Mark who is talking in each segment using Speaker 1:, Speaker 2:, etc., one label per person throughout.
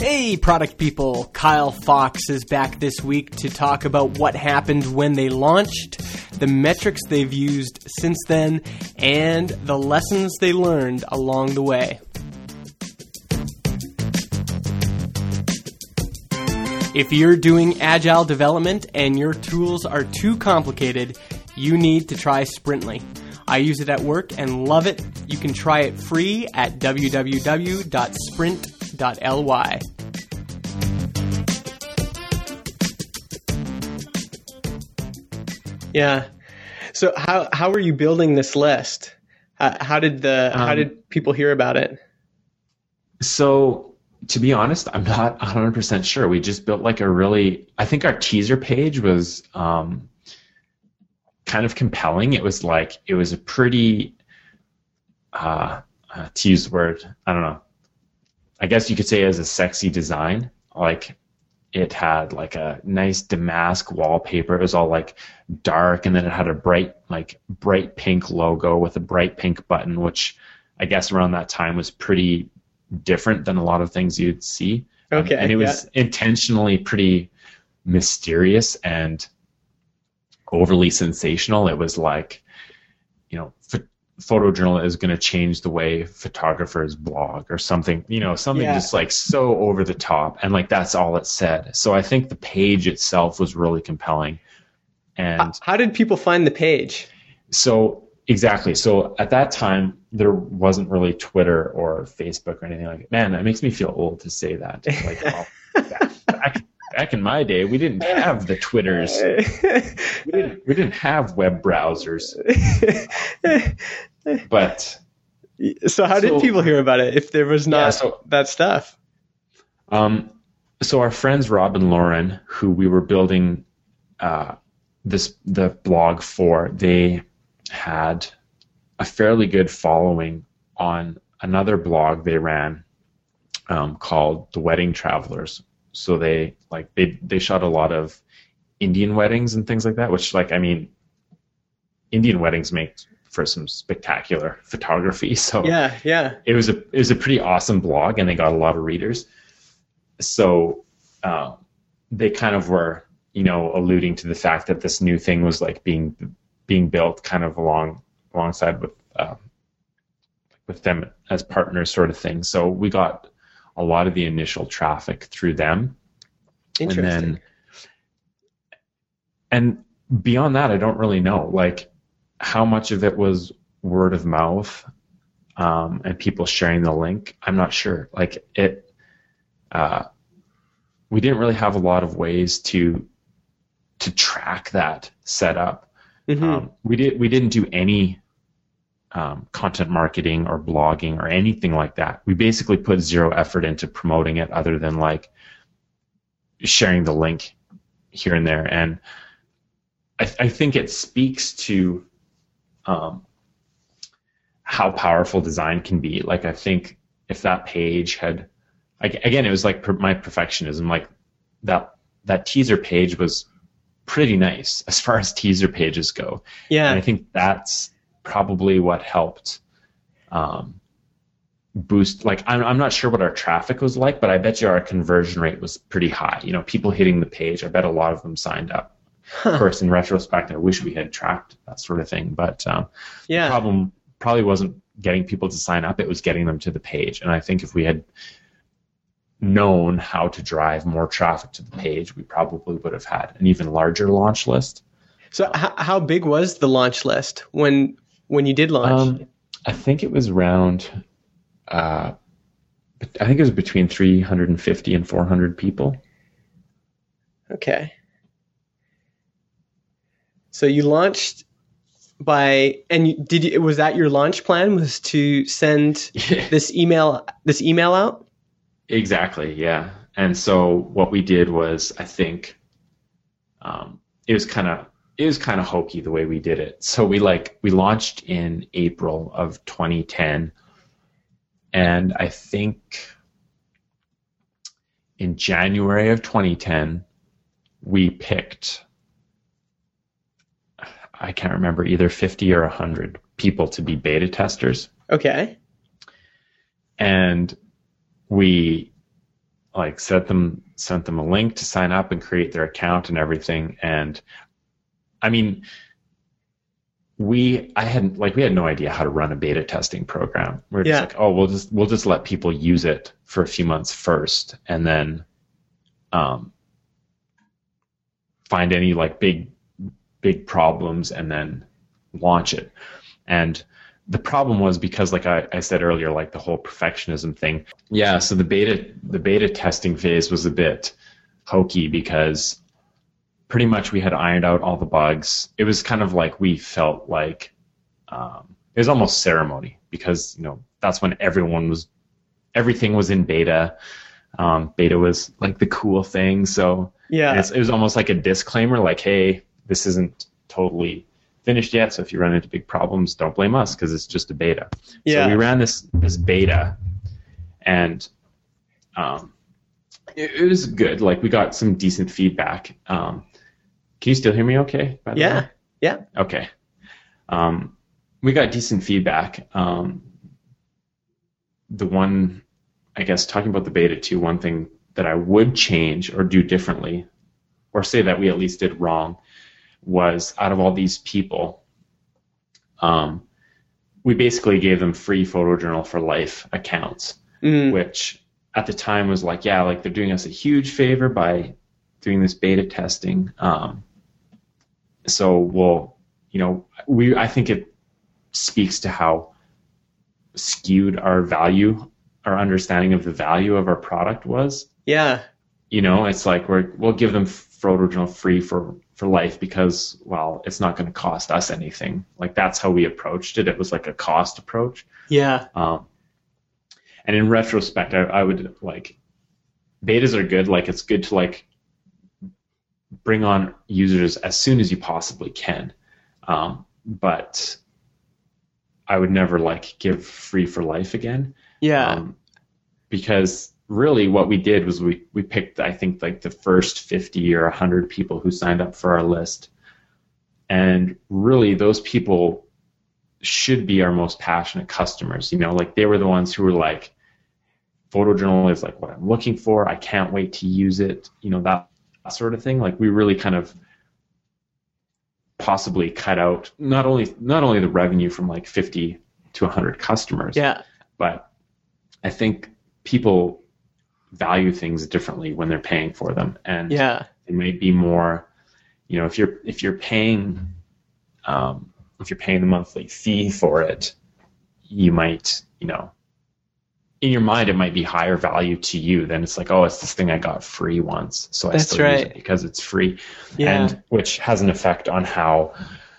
Speaker 1: Hey, product people! Kyle Fox is back this week to talk about what happened when they launched, the metrics they've used since then, and the lessons they learned along the way. If you're doing agile development and your tools are too complicated, you need to try Sprintly. I use it at work and love it. You can try it free at www.sprint.ly. Yeah. So how were you building this list? How did people hear about it?
Speaker 2: So to be honest, I'm not 100% sure. We just built I think our teaser page was kind of compelling. It was a pretty, to use the word, I don't know, I guess you could say as a sexy design. It had a nice damask wallpaper. It was all dark, and then it had a bright pink logo with a bright pink button, which I guess around that time was pretty different than a lot of things you'd see.
Speaker 1: Okay.
Speaker 2: And it was intentionally pretty mysterious and overly sensational. It was photojournal is going to change the way photographers blog or something, just so over the top. And that's all it said. So I think the page itself was really compelling. And
Speaker 1: how did people find the page?
Speaker 2: So exactly. So at that time, there wasn't really Twitter or Facebook or anything like that. Man, that makes me feel old to say that. Back in my day, we didn't have the Twitters. We didn't have web browsers. But
Speaker 1: so how did people hear about it if there was not that stuff?
Speaker 2: So our friends Rob and Lauren, who we were building the blog for, they had a fairly good following on another blog they ran called The Wedding Travelers. So they shot a lot of Indian weddings and things like that, which Indian weddings make for some spectacular photography. So
Speaker 1: yeah.
Speaker 2: It was a pretty awesome blog, and they got a lot of readers. So they kind of were, alluding to the fact that this new thing was being built kind of alongside with them as partners, sort of thing. So we got a lot of the initial traffic through them.
Speaker 1: Interesting.
Speaker 2: And beyond that, I don't really know, how much of it was word of mouth and people sharing the link. I'm not sure. We didn't really have a lot of ways to track that setup.
Speaker 1: Mm-hmm.
Speaker 2: We didn't do any content marketing or blogging or anything like that. We basically put zero effort into promoting it, other than sharing the link here and there. And I think it speaks to how powerful design can be. I think if that page had, again, it was my perfectionism. That teaser page was pretty nice as far as teaser pages go.
Speaker 1: Yeah.
Speaker 2: And I think that's probably what helped boost. I'm not sure what our traffic was like, but I bet you our conversion rate was pretty high. People hitting the page, I bet a lot of them signed up. Of course, in retrospect, I wish we had tracked that sort of thing. But the problem probably wasn't getting people to sign up. It was getting them to the page. And I think if we had known how to drive more traffic to the page, we probably would have had an even larger launch list.
Speaker 1: So how big was the launch list when you did launch?
Speaker 2: I think it was around, I think it was between 350 and 400 people.
Speaker 1: Okay. So you launched was that your launch plan, was to send this email out?
Speaker 2: Exactly. Yeah. And so what we did was, I think, it was kind of hokey the way we did it. So we launched in April of 2010, and I think in January of 2010 we picked, I can't remember, either 50 or 100 people to be beta testers.
Speaker 1: Okay.
Speaker 2: And we like sent them a link to sign up and create their account and everything. And I mean, we had no idea how to run a beta testing program. We're just like, oh, we'll just let people use it for a few months first, and then find any like big problems and then launch it. And the problem was because, like I said earlier, like the whole perfectionism thing. Yeah, so the beta testing phase was a bit hokey because pretty much we had ironed out all the bugs. It was kind of like we felt like it was almost ceremony because, you know, that's when everything was in beta. Beta was like the cool thing. So yeah, it was almost like a disclaimer, like, hey, this isn't totally finished yet. So if you run into big problems, don't blame us because it's just a beta. Yeah. So we ran this beta, and it was good. Like we got some decent feedback. Can you still hear me okay?
Speaker 1: Yeah. Yeah.
Speaker 2: Okay. We got decent feedback. The one, I guess, talking about the beta 2, one thing that I would change or do differently, or say that we at least did wrong, was out of all these people, we basically gave them free Photojournal for Life accounts, which at the time was like, yeah, like they're doing us a huge favor by doing this beta testing. So we'll, you know, I think it speaks to how skewed our understanding of the value of our product was.
Speaker 1: Yeah.
Speaker 2: You know, it's like we'll give them Photojournal free for life because, well, it's not going to cost us anything. Like that's how we approached it. It was like a cost approach.
Speaker 1: Yeah.
Speaker 2: And in retrospect, I would like, betas are good. Like it's good to like bring on users as soon as you possibly can. But I would never like give free for life again.
Speaker 1: Yeah.
Speaker 2: Because really what we did was we picked, I think, like the first 50 or 100 people who signed up for our list. And really those people should be our most passionate customers. You know, like they were the ones who were like, Photojournal is like what I'm looking for. I can't wait to use it. You know, that sort of thing. Like we really kind of possibly cut out not only the revenue from like 50 to 100 customers.
Speaker 1: Yeah.
Speaker 2: But I think people value things differently when they're paying for them, and
Speaker 1: yeah,
Speaker 2: it may be more, you know, if you're paying the monthly fee for it, you might, you know, in your mind it might be higher value to you than it's like, oh, it's this thing I got free once, so I still use it because it's free.
Speaker 1: Yeah.
Speaker 2: And which has an effect on how,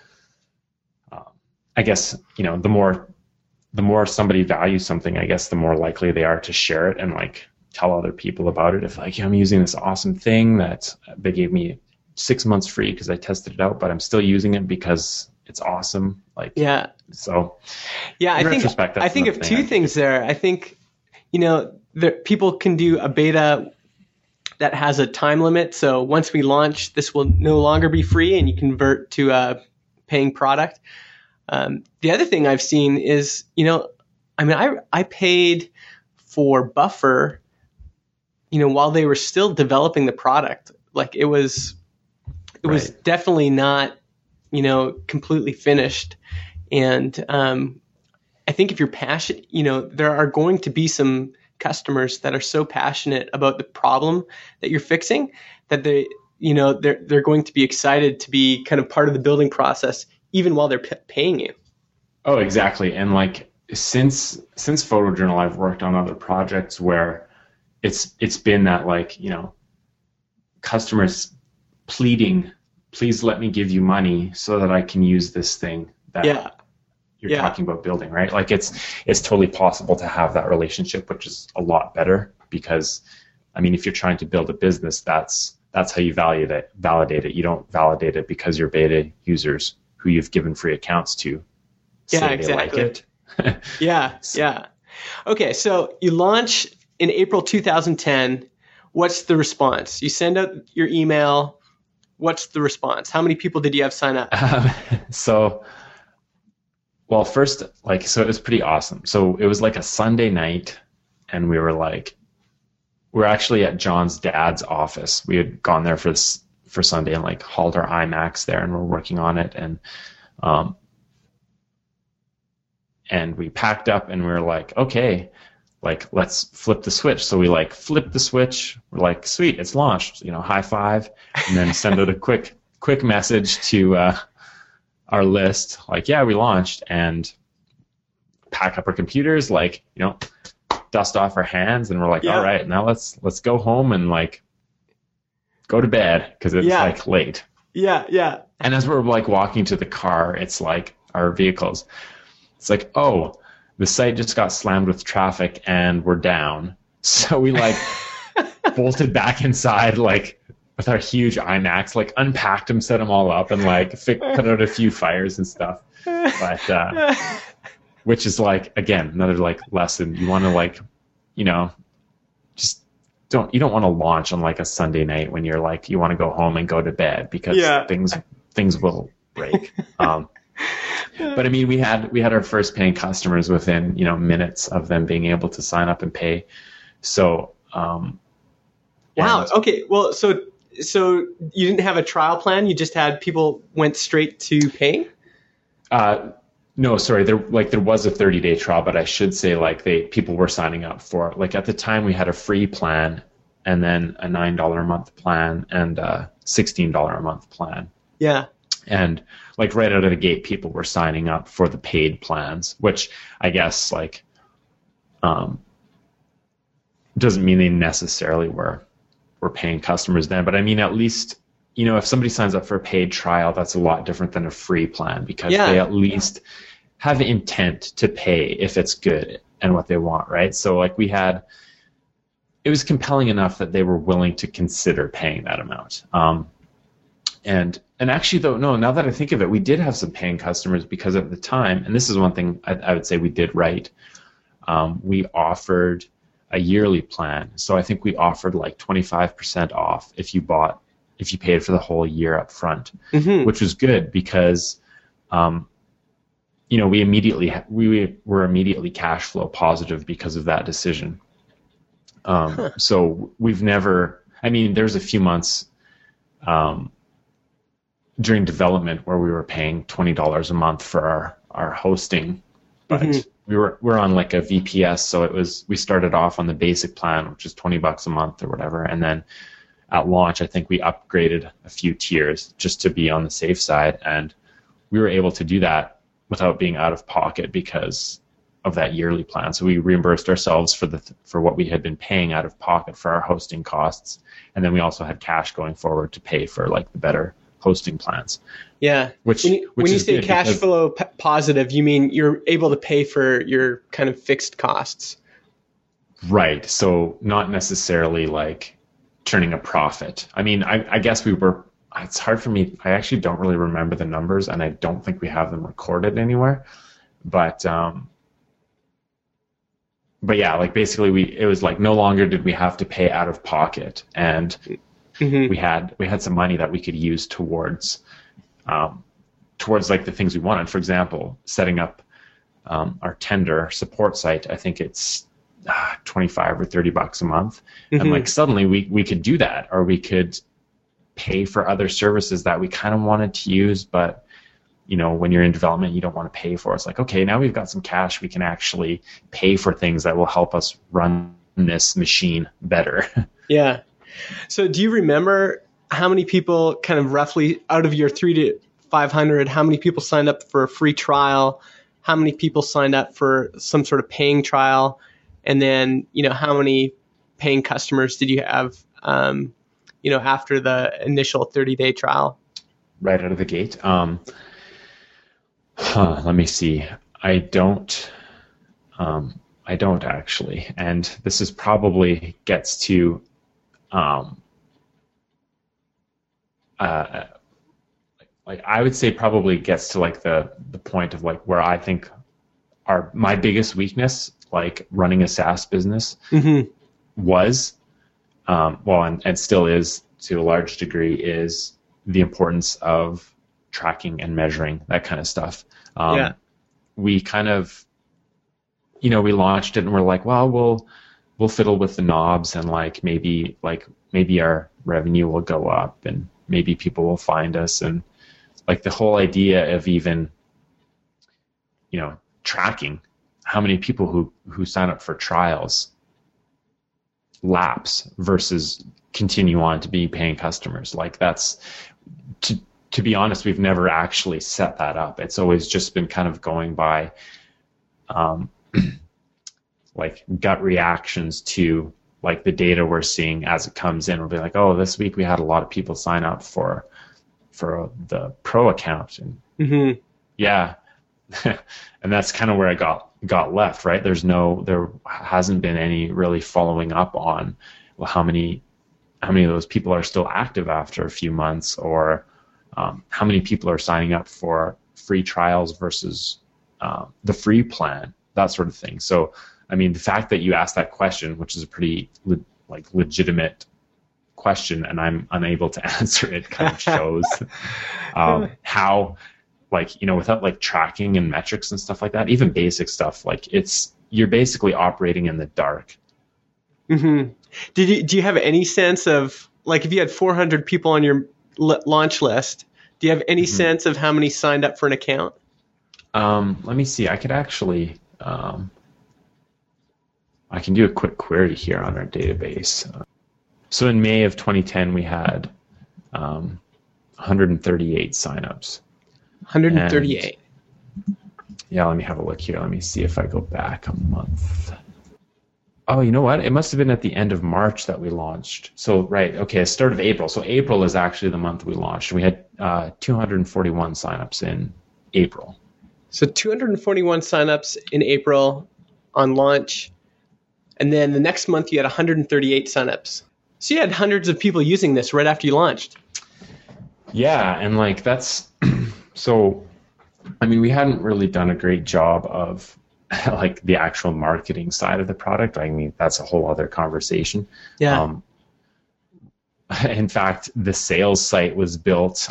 Speaker 2: I guess, you know, the more somebody values something, I guess the more likely they are to share it and like tell other people about it. If like, I'm using this awesome thing that they gave me 6 months free because I tested it out, but I'm still using it because it's awesome. Like, yeah. So
Speaker 1: yeah, I think of two things there. I think, you know, people can do a beta that has a time limit. So once we launch, this will no longer be free and you convert to a paying product. The other thing I've seen is, you know, I mean, I paid for Buffer, you know, while they were still developing the product. Like it was definitely not, you know, completely finished. And I think if you're passionate, you know, there are going to be some customers that are so passionate about the problem that you're fixing that they, you know, they're going to be excited to be kind of part of the building process, even while they're paying you.
Speaker 2: Oh, exactly. And like since Photojournal, I've worked on other projects where it's been that, like, you know, customers pleading, please let me give you money so that I can use this thing that you're talking about building, right? Like it's totally possible to have that relationship, which is a lot better because, I mean, if you're trying to build a business, that's how you validate it. You don't validate it because your beta users who you've given free accounts to say exactly. They like it.
Speaker 1: Yeah. Okay, so you launch in April 2010. What's the response? You send out your email. What's the response? How many people did you have sign up?
Speaker 2: First, like, so it was pretty awesome. So it was like a Sunday night, and we were like, we're actually at John's dad's office. We had gone there for Sunday and like hauled our iMacs there, and we're working on it. And we packed up and we were like, okay, like let's flip the switch. So we like flip the switch. We're like, sweet, it's launched. High five, and then send out a quick message to our list, like, yeah, we launched, and pack up our computers, like, dust off our hands, and we're like, all right, now let's go home and like go to bed because it's like late.
Speaker 1: Yeah.
Speaker 2: And as we're like walking to the car, it's like our vehicles. It's like, oh, the site just got slammed with traffic and we're down. So we like bolted back inside, like with our huge iMacs, like unpacked them, set them all up, and like put out a few fires and stuff. But which is like, again, another like lesson. You want to like, just you don't want to launch on like a Sunday night when you're like, you want to go home and go to bed because things will break. But I mean, we had our first paying customers within, minutes of them being able to sign up and pay. So,
Speaker 1: wow. Okay. Well, so you didn't have a trial plan. You just had people went straight to paying?
Speaker 2: No, sorry. There was a 30-day trial, but I should say people were signing up for, like, at the time we had a free plan and then a $9 a month plan and a $16 a month plan.
Speaker 1: Yeah.
Speaker 2: And like right out of the gate, people were signing up for the paid plans, which I guess doesn't mean they necessarily were paying customers then. But I mean, at least, if somebody signs up for a paid trial, that's a lot different than a free plan because they at least have intent to pay if it's good and what they want, right? So like it was compelling enough that they were willing to consider paying that amount. And actually, though, no, now that I think of it, we did have some paying customers because at the time, and this is one thing I would say we did right, we offered a yearly plan. So I think we offered like 25% off if you paid for the whole year up front, which was good because, we were immediately cash flow positive because of that decision. So we've never, there's a few months, during development where we were paying $20 a month for our hosting, but we're on like a VPS, so we started off on the basic plan, which is $20 a month or whatever, and then at launch I think we upgraded a few tiers just to be on the safe side, and we were able to do that without being out of pocket because of that yearly plan. So we reimbursed ourselves for what we had been paying out of pocket for our hosting costs, and then we also had cash going forward to pay for like the better hosting plans.
Speaker 1: Yeah. When you say cash flow positive, you mean you're able to pay for your kind of fixed costs.
Speaker 2: Right. So not necessarily like turning a profit. I guess we were, it's hard for me. I actually don't really remember the numbers and I don't think we have them recorded anywhere, but yeah, like basically it was like no longer did we have to pay out of pocket, and we had some money that we could use towards like the things we wanted. For example, setting up our tender support site. I think it's $25 or $30 a month, and like suddenly we could do that, or we could pay for other services that we kind of wanted to use, but when you're in development, you don't want to pay for. It's like, okay, now we've got some cash, we can actually pay for things that will help us run this machine better.
Speaker 1: Yeah. So do you remember how many people kind of roughly out of your 300 to 500, how many people signed up for a free trial? How many people signed up for some sort of paying trial? And then, how many paying customers did you have, after the initial 30-day trial?
Speaker 2: Right out of the gate. Let me see. I don't actually. And this is probably gets to, like I would say probably gets to like the point of like where I think my biggest weakness, like running a SaaS business, was, and still is to a large degree, is the importance of tracking and measuring that kind of stuff. We kind of, we launched it and we're like, well, we'll fiddle with the knobs, and maybe our revenue will go up, and maybe people will find us, and like the whole idea of even, tracking how many people who sign up for trials lapse versus continue on to be paying customers. Like that's, to be honest, we've never actually set that up. It's always just been kind of going by like gut reactions to like the data we're seeing as it comes in. We'll be like, oh, this week we had a lot of people sign up for the pro account, and
Speaker 1: Mm-hmm.
Speaker 2: yeah. And that's kind of where I got left, right? There hasn't been any really following up on, well, how many of those people are still active after a few months, or how many people are signing up for free trials versus the free plan, that sort of thing. So, I mean, the fact that you asked that question, which is a pretty legitimate question, and I'm unable to answer it, kind of shows how, without tracking and metrics and stuff like that, even basic stuff, you're basically operating in the dark.
Speaker 1: Mm-hmm. Do you have any sense of, if you had 400 people on your launch list, do you have any sense of how many signed up for an account?
Speaker 2: Let me see. I could actually, I can do a quick query here on our database. So in May of 2010, we had 138 signups.
Speaker 1: 138.
Speaker 2: Yeah, let me have a look here. Let me see if I go back a month. Oh, you know what? It must have been at the end of March that we launched. So, right, okay, start of April. So April is actually the month we launched. We had 241 signups in April.
Speaker 1: So 241 signups in April on launch. And then the next month you had 138 signups. So you had hundreds of people using this right after you launched.
Speaker 2: Yeah, and that's... So, I mean, we hadn't really done a great job of the actual marketing side of the product. I mean, that's a whole other conversation.
Speaker 1: Yeah.
Speaker 2: In fact, the sales site was built,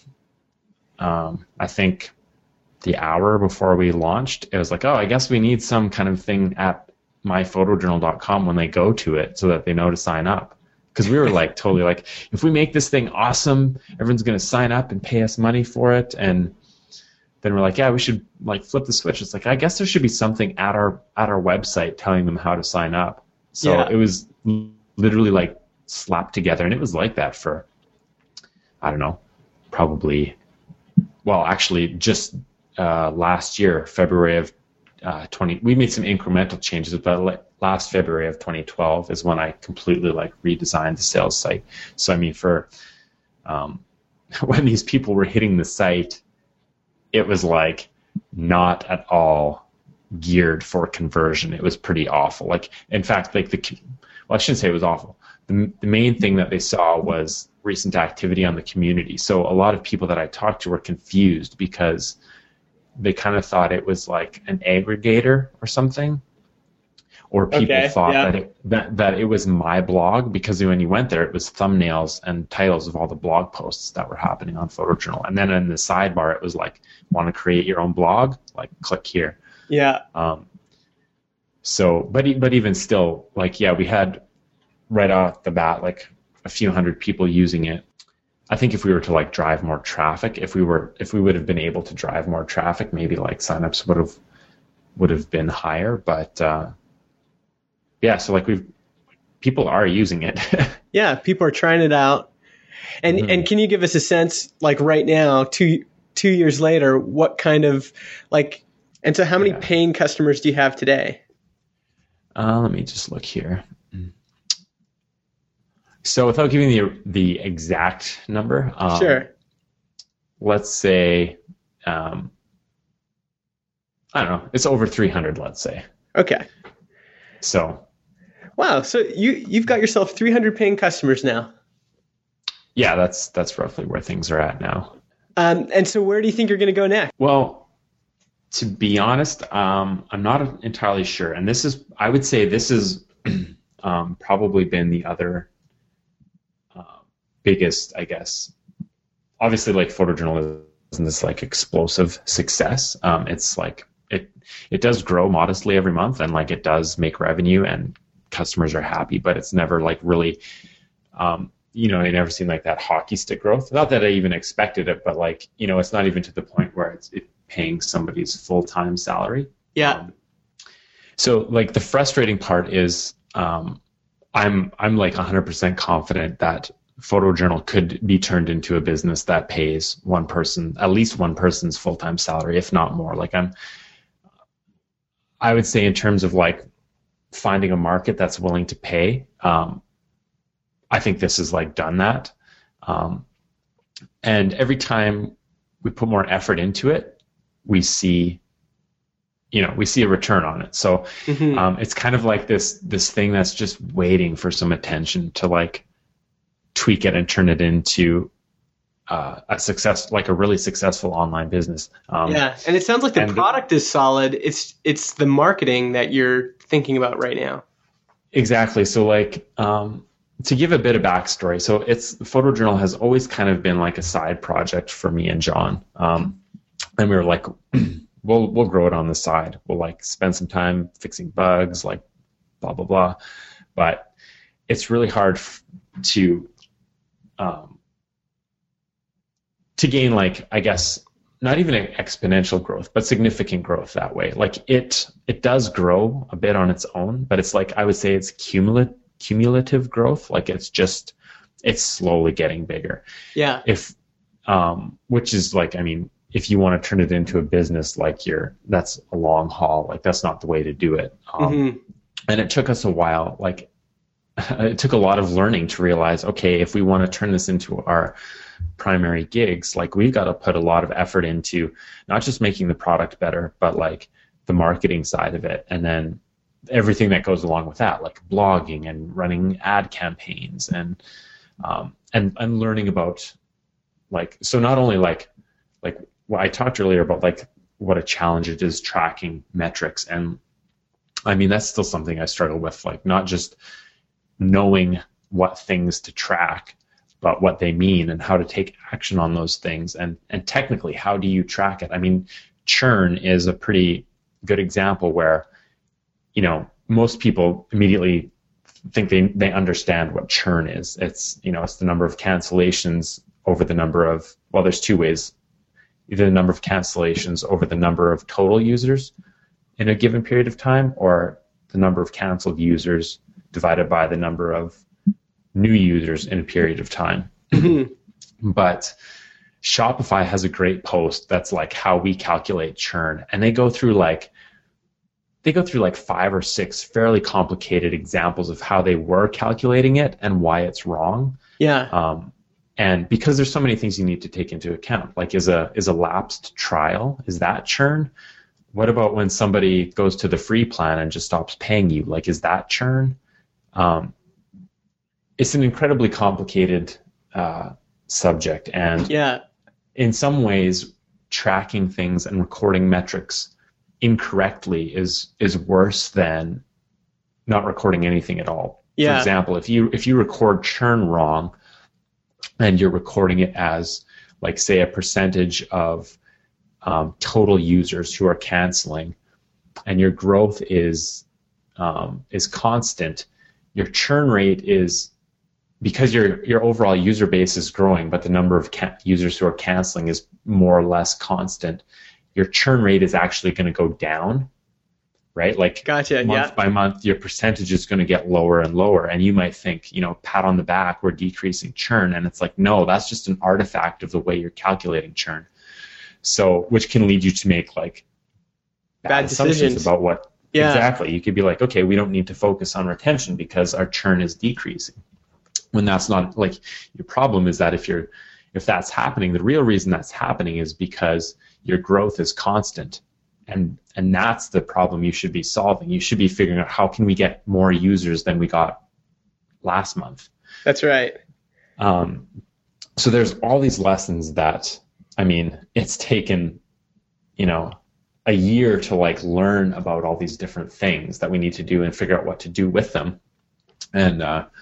Speaker 2: I think, the hour before we launched. It was like, oh, I guess we need some kind of thing at myphotojournal.com when they go to it so that they know to sign up. Because we were totally if we make this thing awesome, everyone's going to sign up and pay us money for it. And then we're like, yeah, we should flip the switch. It's I guess there should be something at our website telling them how to sign up. So It was literally slapped together. And it was like that for, I don't know, probably, well, actually just last year, February of 20, we made some incremental changes, but last February of 2012 is when I completely redesigned the sales site. So I mean, for when these people were hitting the site, it was not at all geared for conversion. It was pretty awful. In fact, well, I shouldn't say it was awful. The main thing that they saw was recent activity on the community. So a lot of people that I talked to were confused because they kind of thought it was an aggregator or something, or people thought that it was my blog, because when you went there, it was thumbnails and titles of all the blog posts that were happening on Photojournal, and then in the sidebar, it was want to create your own blog? Click here.
Speaker 1: Yeah.
Speaker 2: So, but even still, we had right off the bat a few hundred people using it. I think if we were to drive more traffic, if we would have been able to drive more traffic, maybe signups would have been higher. But yeah, so people are using it.
Speaker 1: Yeah, people are trying it out. And and can you give us a sense, right now, two years later, what kind of and so how many paying customers do you have today?
Speaker 2: Let me just look here. So without giving the exact number,
Speaker 1: sure.
Speaker 2: Let's say, I don't know, it's over 300, let's say.
Speaker 1: Okay.
Speaker 2: So.
Speaker 1: Wow. So you've got yourself 300 paying customers now.
Speaker 2: Yeah, that's roughly where things are at now.
Speaker 1: And so where do you think you're going to go next?
Speaker 2: Well, to be honest, I'm not entirely sure. And I would say this is probably been the other biggest, I guess. Obviously, Photojournal isn't this explosive success. It's it does grow modestly every month, and it does make revenue and customers are happy, but it's never like really, I never seen like that hockey stick growth. Not that I even expected it, but like, it's not even to the point where it's paying somebody's full-time salary.
Speaker 1: Yeah.
Speaker 2: So like the frustrating part is, I'm like 100% confident that Photojournal could be turned into a business that pays at least one person's full-time salary, if not more. Like I would say in terms of like finding a market that's willing to pay, I think this has like done that. And every time we put more effort into it, we see a return on it. So it's kind of like this thing that's just waiting for some attention to like tweak it and turn it into a success, like a really successful online business.
Speaker 1: Yeah, and it sounds like the product is solid. It's the marketing that you're thinking about right now. Exactly.
Speaker 2: So like to give a bit of backstory, so Photojournal has always kind of been like a side project for me and John, and we were like, we'll grow it on the side. We'll like spend some time fixing bugs, like blah blah blah. But it's really hard to gain, like, I guess, not even an exponential growth, but significant growth that way. Like it does grow a bit on its own, but it's like, I would say it's cumulative growth. Like it's slowly getting bigger.
Speaker 1: Yeah.
Speaker 2: Which is like, I mean, if you want to turn it into a business, like that's a long haul. Like that's not the way to do it. And it took us a while. Like it took a lot of learning to realize, okay, if we want to turn this into our primary gigs, like we've got to put a lot of effort into not just making the product better, but like the marketing side of it. And then everything that goes along with that, like blogging and running ad campaigns and learning about like, so not only like what I talked earlier about, like what a challenge it is tracking metrics. And I mean, that's still something I struggle with, like not just knowing what things to track, but what they mean and how to take action on those things. And technically, how do you track it? I mean, churn is a pretty good example where, most people immediately think they understand what churn is. It's, it's the number of cancellations over the number of, well, there's two ways, either the number of cancellations over the number of total users in a given period of time, or the number of canceled users divided by the number of new users in a period of time. But Shopify has a great post that's like how we calculate churn, and they go through like 5 or 6 fairly complicated examples of how they were calculating it and why it's wrong.
Speaker 1: Yeah.
Speaker 2: And because there's so many things you need to take into account, like is a lapsed trial, is that churn? What about when somebody goes to the free plan and just stops paying you? Like, is that churn? It's an incredibly complicated subject, and in some ways, tracking things and recording metrics incorrectly is worse than not recording anything at all.
Speaker 1: Yeah.
Speaker 2: For example, if you record churn wrong, and you're recording it as, like, say, a percentage of total users who are canceling, and your growth is constant, your churn rate is, because your overall user base is growing, but the number of users who are canceling is more or less constant, your churn rate is actually going to go down, right? Like,
Speaker 1: gotcha,
Speaker 2: month by month, your percentage is going to get lower and lower. And you might think, pat on the back, we're decreasing churn. And it's like, no, that's just an artifact of the way you're calculating churn. So, which can lead you to make like bad assumptions about what. Yeah. Exactly. You could be like, okay, we don't need to focus on retention because our churn is decreasing. When that's not, like, your problem is that if that's happening, the real reason that's happening is because your growth is constant. And that's the problem you should be solving. You should be figuring out, how can we get more users than we got last month?
Speaker 1: That's right.
Speaker 2: So there's all these lessons that, I mean, it's taken, a year to like learn about all these different things that we need to do and figure out what to do with them. And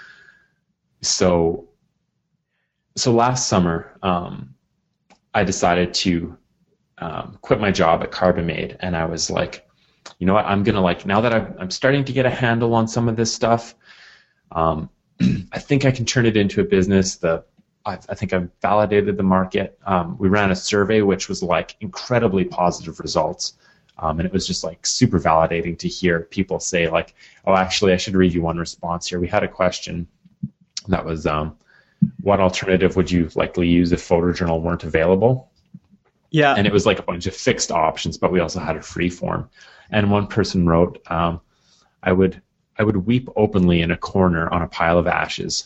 Speaker 2: so last summer, I decided to quit my job at Carbamade, and I was like, you know what, I'm going to like, now that I'm starting to get a handle on some of this stuff, I think I can turn it into a business. I think I've validated the market. We ran a survey which was like incredibly positive results. And it was just like super validating to hear people say like, oh, actually, I should read you one response here. We had a question that was, what alternative would you likely use if photojournal weren't available?
Speaker 1: Yeah.
Speaker 2: And it was like a bunch of fixed options, but we also had a free form. And one person wrote, I would weep openly in a corner on a pile of ashes.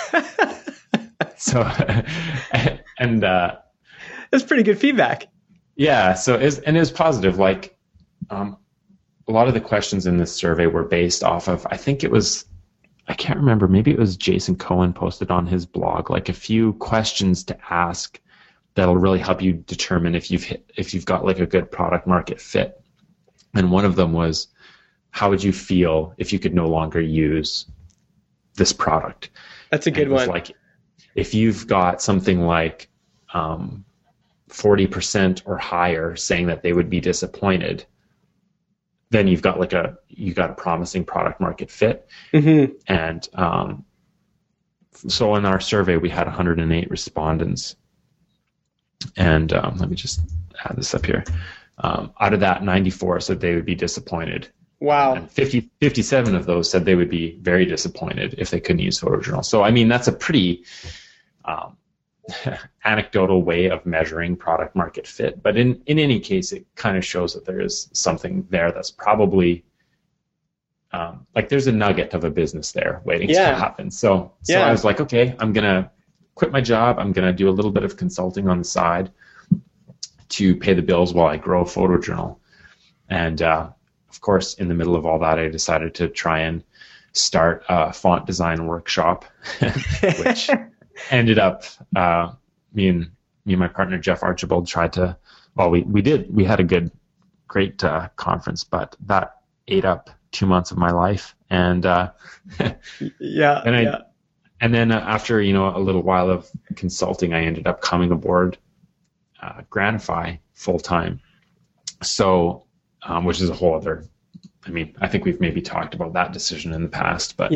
Speaker 2: So, and
Speaker 1: that's pretty good feedback.
Speaker 2: Yeah. So it was positive. Like, a lot of the questions in this survey were based off of, I can't remember, maybe it was Jason Cohen posted on his blog, like a few questions to ask that'll really help you determine if you've got like a good product market fit. And one of them was, how would you feel if you could no longer use this product?
Speaker 1: That's a good one.
Speaker 2: Like, if you've got something like 40% or higher saying that they would be disappointed, then you've got a promising product market fit.
Speaker 1: Mm-hmm.
Speaker 2: And so in our survey, we had 108 respondents. And let me just add this up here. Out of that, 94 said they would be disappointed.
Speaker 1: Wow.
Speaker 2: And 57 of those said they would be very disappointed if they couldn't use photojournal. So, I mean, that's a pretty anecdotal way of measuring product market fit. But in any case, it kind of shows that there is something there that's probably like there's a nugget of a business there waiting to happen. So I was like, okay, I'm going to quit my job. I'm going to do a little bit of consulting on the side to pay the bills while I grow photojournal. And of course, in the middle of all that, I decided to try and start a font design workshop, which ended up me and my partner Jeff Archibald tried to. Well, we had a great conference, but that ate up 2 months of my life, and and then after a little while of consulting, I ended up coming aboard Granify full time. So, which is a whole other. I mean, I think we've maybe talked about that decision in the past, but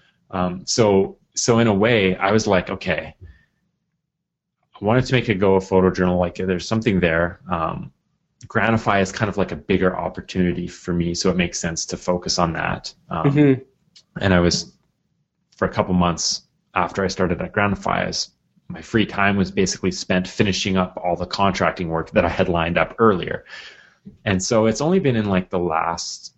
Speaker 2: so in a way, I was like, okay, I wanted to make a go of photojournal. Like, there's something there. Granify is kind of like a bigger opportunity for me, so it makes sense to focus on that. And I was, for a couple months after I started at Granify, my free time was basically spent finishing up all the contracting work that I had lined up earlier. And so it's only been in like the last,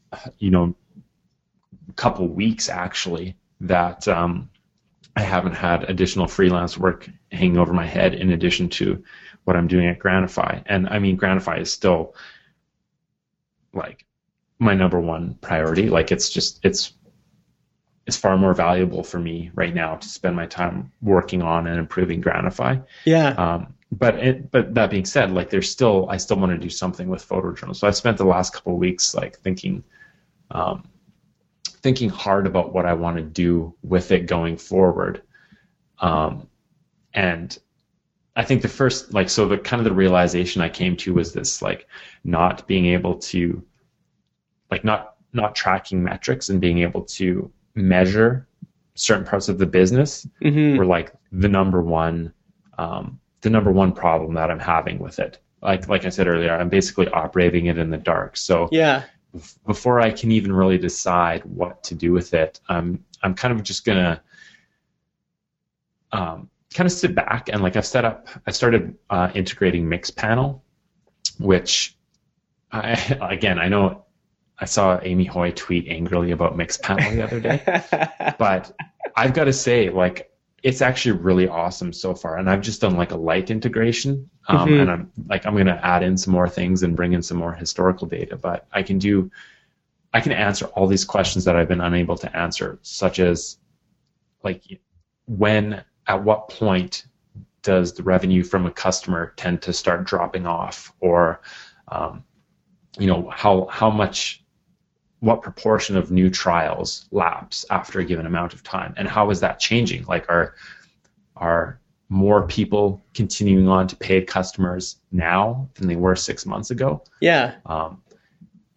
Speaker 2: couple weeks actually that I haven't had additional freelance work hanging over my head in addition to what I'm doing at Granify. And I mean, Granify is still like my number one priority. Like it's far more valuable for me right now to spend my time working on and improving Granify. Yeah. But that being said, like I still want to do something with photojournal. So I spent the last couple of weeks like thinking hard about what I want to do with it going forward. And I think the first, the realization I came to was this, like, not being able to, like, not tracking metrics and being able to measure certain parts of the business were like the number one problem that I'm having with it. Like I said earlier, I'm basically operating it in the dark. So before I can even really decide what to do with it, I'm kind of just gonna kind of sit back and I started integrating Mixpanel, which I know I saw Amy Hoy tweet angrily about Mixpanel the other day, but I've got to say, like, it's actually really awesome so far. And I've just done like a light integration, and I'm going to add in some more things and bring in some more historical data, but I can answer all these questions that I've been unable to answer, such as like at what point does the revenue from a customer tend to start dropping off, or what proportion of new trials lapse after a given amount of time, and how is that changing? Like, are more people continuing on to paid customers now than they were 6 months ago? Yeah.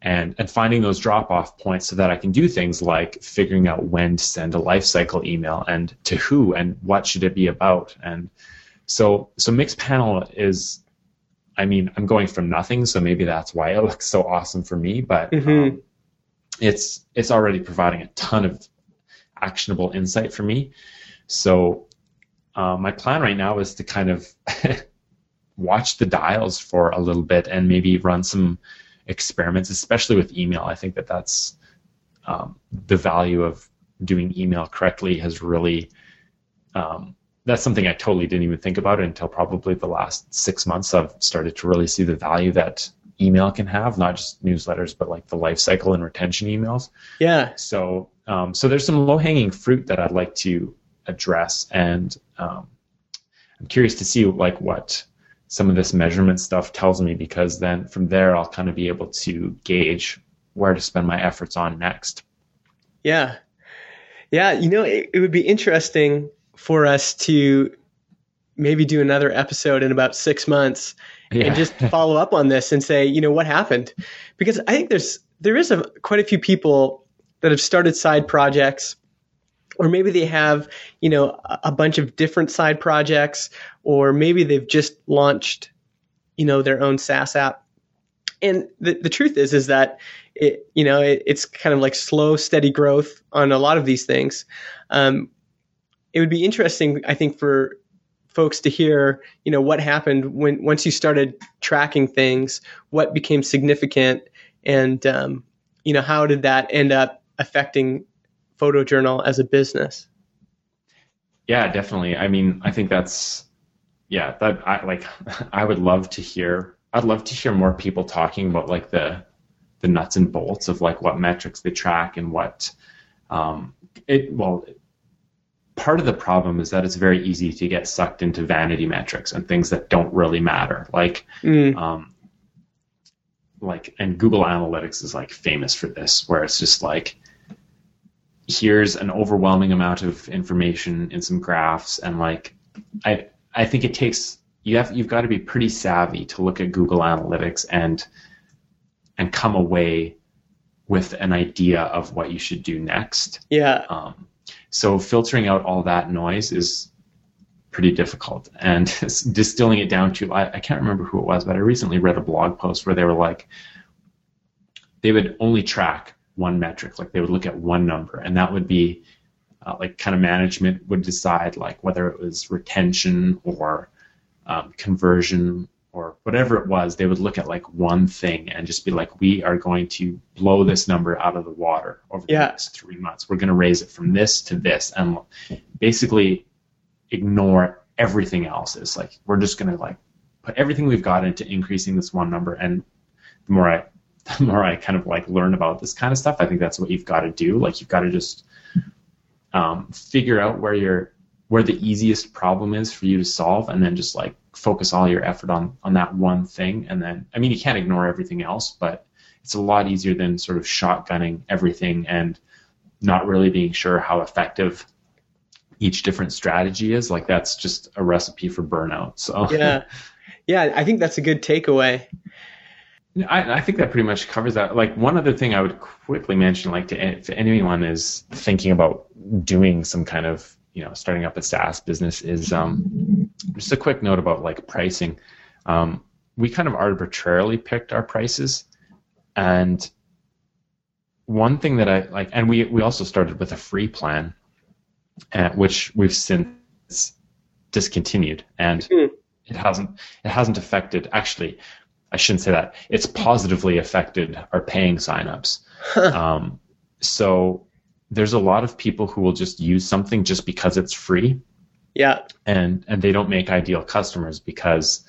Speaker 2: and finding those drop-off points so that I can do things like figuring out when to send a lifecycle email and to who and what should it be about. And so Mixpanel is, I mean, I'm going from nothing, so maybe that's why it looks so awesome for me, but it's already providing a ton of actionable insight for me. So my plan right now is to kind of watch the dials for a little bit and maybe run some experiments, especially with email. I think that's the value of doing email correctly has really, that's something I totally didn't even think about until probably the last 6 months. I've started to really see the value that email can have, not just newsletters, but like the life cycle and retention emails.
Speaker 1: Yeah.
Speaker 2: So there's some low-hanging fruit that I'd like to address, and I'm curious to see like what some of this measurement stuff tells me, because then from there I'll kind of be able to gauge where to spend my efforts on next.
Speaker 1: Yeah. Yeah. It would be interesting for us to maybe do another episode in about 6 months and just follow up on this and say, what happened? Because I think there is quite a few people that have started side projects, or maybe they have, a bunch of different side projects, or maybe they've just launched, their own SaaS app. And the truth is that it's kind of like slow, steady growth on a lot of these things. It would be interesting, I think, for folks to hear, what happened once you started tracking things, what became significant, and how did that end up affecting Photojournal as a business?
Speaker 2: Yeah, definitely. I mean, I think that's, I would love to hear. I'd love to hear more people talking about like the nuts and bolts of like what metrics they track and what part of the problem is that it's very easy to get sucked into vanity metrics and things that don't really matter. And Google Analytics is like famous for this, where it's just like, here's an overwhelming amount of information in some graphs, and like I think it takes you've got to be pretty savvy to look at Google Analytics and come away with an idea of what you should do next.
Speaker 1: Yeah.
Speaker 2: So filtering out all that noise is pretty difficult, and distilling it down to, I can't remember who it was, but I recently read a blog post where they were like, they would only track one metric, like they would look at one number, and that would be like kind of management would decide like whether it was retention or conversion or whatever it was. They would look at like one thing and just be like, we are going to blow this number out of the water over the next 3 months. We're going to raise it from this to this, and basically ignore everything else. It's like, we're just going to like put everything we've got into increasing this one number. And the more I kind of like learn about this kind of stuff, I think that's what you've got to do. Like, you've got to just figure out where the easiest problem is for you to solve, and then just like focus all your effort on that one thing. And then, I mean, you can't ignore everything else, but it's a lot easier than sort of shotgunning everything and not really being sure how effective each different strategy is. Like, that's just a recipe for burnout. So yeah, I
Speaker 1: think that's a good takeaway.
Speaker 2: I think that pretty much covers that. Like, one other thing I would quickly mention, like, if anyone is thinking about doing some kind of, starting up a SaaS business, is just a quick note about like pricing. We kind of arbitrarily picked our prices, and one thing that I like, and we also started with a free plan, which we've since discontinued, and it hasn't affected. Actually, I shouldn't say that. It's positively affected our paying signups. So there's a lot of people who will just use something just because it's free.
Speaker 1: Yeah.
Speaker 2: And they don't make ideal customers because,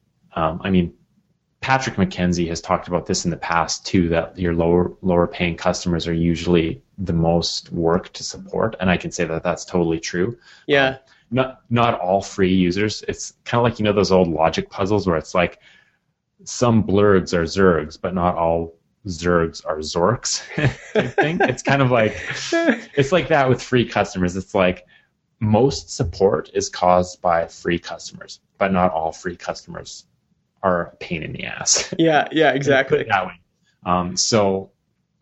Speaker 2: Patrick McKenzie has talked about this in the past too, that your lower paying customers are usually the most work to support. And I can say that that's totally true.
Speaker 1: Yeah.
Speaker 2: Not all free users. It's kind of like, those old logic puzzles where it's like, some blurgs are zergs, but not all zergs are zorks. I think it's kind of like, it's like that with free customers. It's like, most support is caused by free customers, but not all free customers are a pain in the ass.
Speaker 1: Yeah, exactly.
Speaker 2: That way. So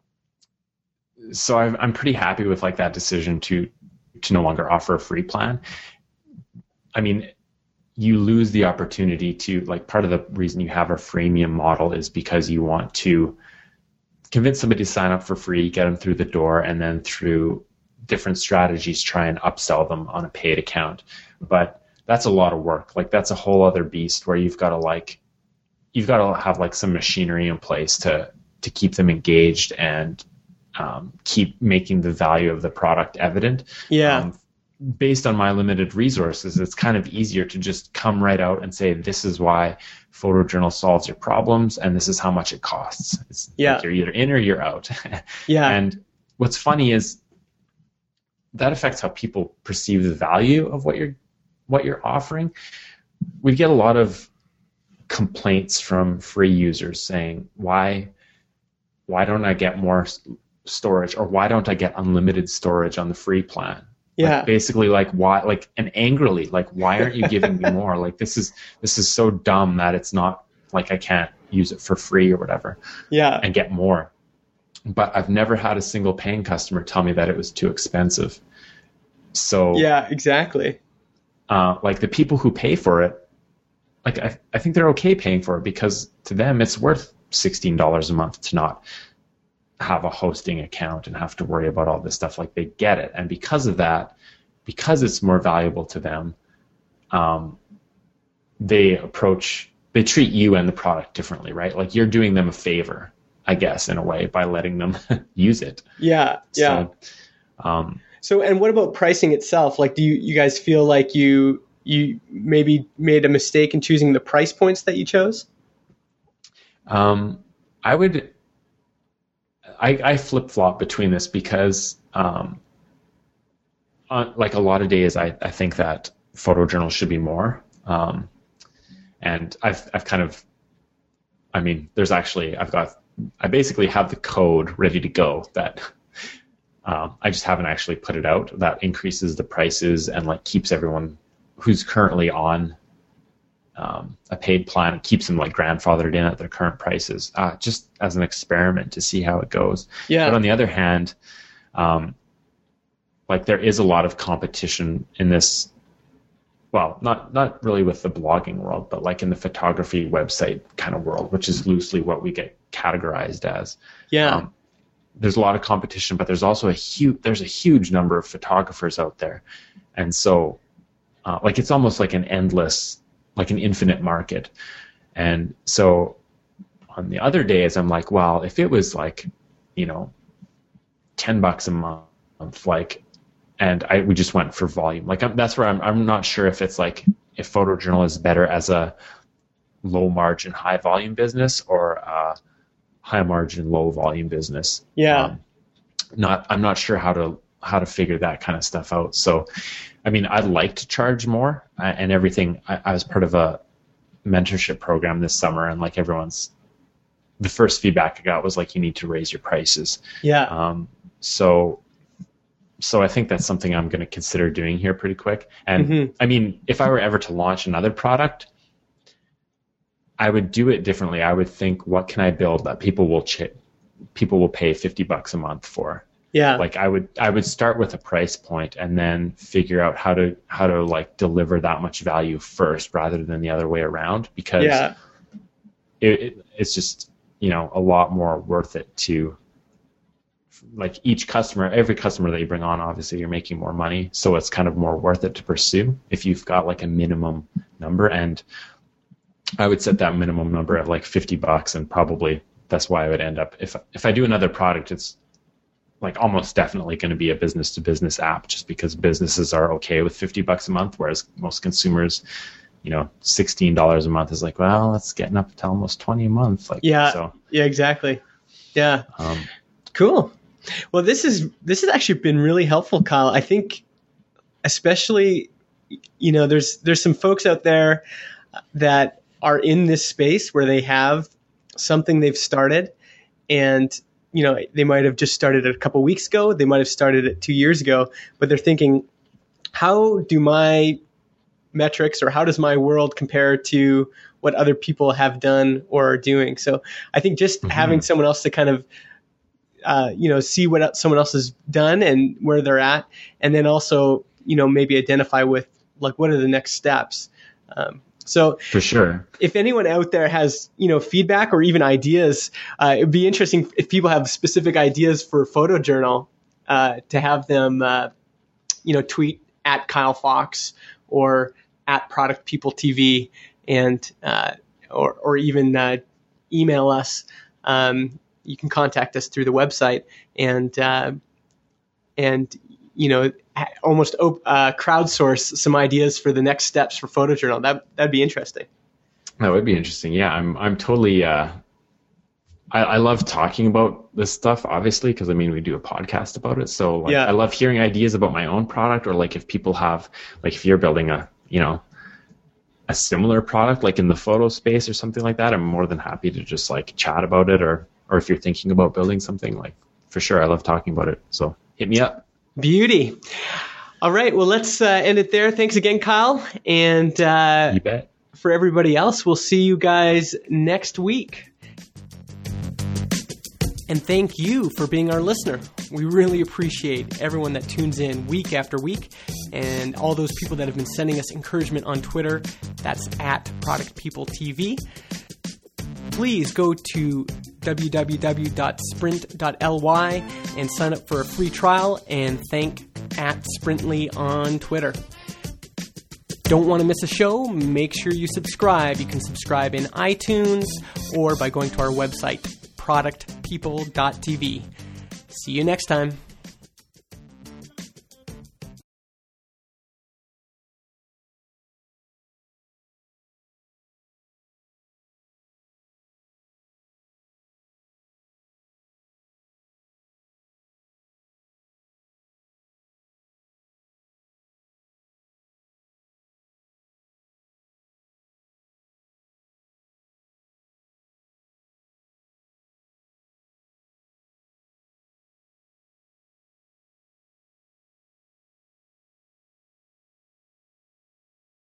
Speaker 2: I'm pretty happy with like that decision to no longer offer a free plan. I mean, you lose the opportunity to, like, part of the reason you have a freemium model is because you want to convince somebody to sign up for free, get them through the door, and then through different strategies try and upsell them on a paid account. But that's a lot of work. Like, that's a whole other beast where you've got to have like some machinery in place to keep them engaged and keep making the value of the product evident.
Speaker 1: Yeah.
Speaker 2: Based on my limited resources, it's kind of easier to just come right out and say, this is why Photojournal solves your problems, and this is how much it costs. It's like you're either in or you're out.
Speaker 1: Yeah.
Speaker 2: And what's funny is that affects how people perceive the value of what you're offering. We get a lot of complaints from free users saying, why don't I get more storage, or why don't I get unlimited storage on the free plan?
Speaker 1: Yeah.
Speaker 2: Like, basically, like, why, like, and angrily, like, why aren't you giving me more? Like, this is so dumb that it's not like I can't use it for free or whatever.
Speaker 1: Yeah.
Speaker 2: And get more. But I've never had a single paying customer tell me that it was too expensive. So
Speaker 1: yeah, exactly.
Speaker 2: Like, the people who pay for it, like, I think they're okay paying for it, because to them it's worth $16 a month to not have a hosting account and have to worry about all this stuff. Like, they get it. And because of that, because it's more valuable to them, they treat you and the product differently, right? Like, you're doing them a favor, I guess, in a way, by letting them use it.
Speaker 1: Yeah. Yeah. So, and what about pricing itself? Like, do you guys feel like you maybe made a mistake in choosing the price points that you chose?
Speaker 2: I flip-flop between this because, like, a lot of days I think that Photojournal should be more. And I've kind of, I mean, I basically have the code ready to go that I just haven't actually put it out. That increases the prices and, like, keeps everyone who's currently on a paid plan, it keeps them, like, grandfathered in at their current prices, just as an experiment to see how it goes.
Speaker 1: Yeah.
Speaker 2: But on the other hand, like, there is a lot of competition in this. Well, not really with the blogging world, but like in the photography website kind of world, which is loosely what we get categorized as.
Speaker 1: Yeah.
Speaker 2: There's a lot of competition, but there's also a huge number of photographers out there, and so like, it's almost like an infinite market. And so on the other days, I'm like, well, if it was like, $10 a month, like, and we just went for volume, like, that's where I'm not sure if it's like, if Photojournal is better as a low margin, high volume business, or a high margin, low volume business.
Speaker 1: Yeah.
Speaker 2: I'm not sure how to figure that kind of stuff out. So, I mean, I'd like to charge more and everything. I was part of a mentorship program this summer, and, like, the first feedback I got was like, you need to raise your prices.
Speaker 1: Yeah.
Speaker 2: So I think that's something I'm going to consider doing here pretty quick. And I mean, if I were ever to launch another product, I would do it differently. I would think, what can I build that people will pay $50 a month for?
Speaker 1: Yeah.
Speaker 2: Like, I would start with a price point and then figure out how to like deliver that much value first, rather than the other way around, because it's just, a lot more worth it to, like, every customer that you bring on, obviously you're making more money, so it's kind of more worth it to pursue if you've got, like, a minimum number. And I would set that minimum number at like $50, and probably that's why I would end up, if I do another product, it's like almost definitely going to be a business to business app, just because businesses are okay with $50 a month, whereas most consumers, $16 a month is like, well, that's getting up to almost $20 a month. Like,
Speaker 1: yeah.
Speaker 2: So,
Speaker 1: yeah, exactly. Yeah. Cool. Well, this has actually been really helpful, Kyle. I think, especially, there's some folks out there that are in this space where they have something they've started, and they might have just started it a couple weeks ago. They might have started it 2 years ago, but they're thinking, how do my metrics, or how does my world compare to what other people have done or are doing. So I think just having someone else to kind of see what someone else has done and where they're at, and then also, maybe identify with like, what are the next steps? So
Speaker 2: for sure,
Speaker 1: if anyone out there has, feedback or even ideas, it'd be interesting if people have specific ideas for Photojournal, to have them, tweet at Kyle Fox or at Product People TV, and, or even, email us. You can contact us through the website and almost crowdsource some ideas for the next steps for Photojournal. That'd be interesting.
Speaker 2: That would be interesting. Yeah, I'm totally. I love talking about this stuff, obviously, because we do a podcast about it. So I love hearing ideas about my own product, or like if people have, like if you're building a similar product, like in the photo space or something like that, I'm more than happy to just like chat about it, or if you're thinking about building something, like for sure, I love talking about it. So hit me up.
Speaker 1: Beauty. All right. Well, let's end it there. Thanks again, Kyle. And
Speaker 2: you bet.
Speaker 1: For everybody else, we'll see you guys next week. And thank you for being our listener. We really appreciate everyone that tunes in week after week, and all those people that have been sending us encouragement on Twitter. That's at Product People TV. Please go to www.sprint.ly and sign up for a free trial, and thank at Sprintly on Twitter. Don't want to miss a show? Make sure you subscribe. You can subscribe in iTunes or by going to our website, productpeople.tv. See you next time.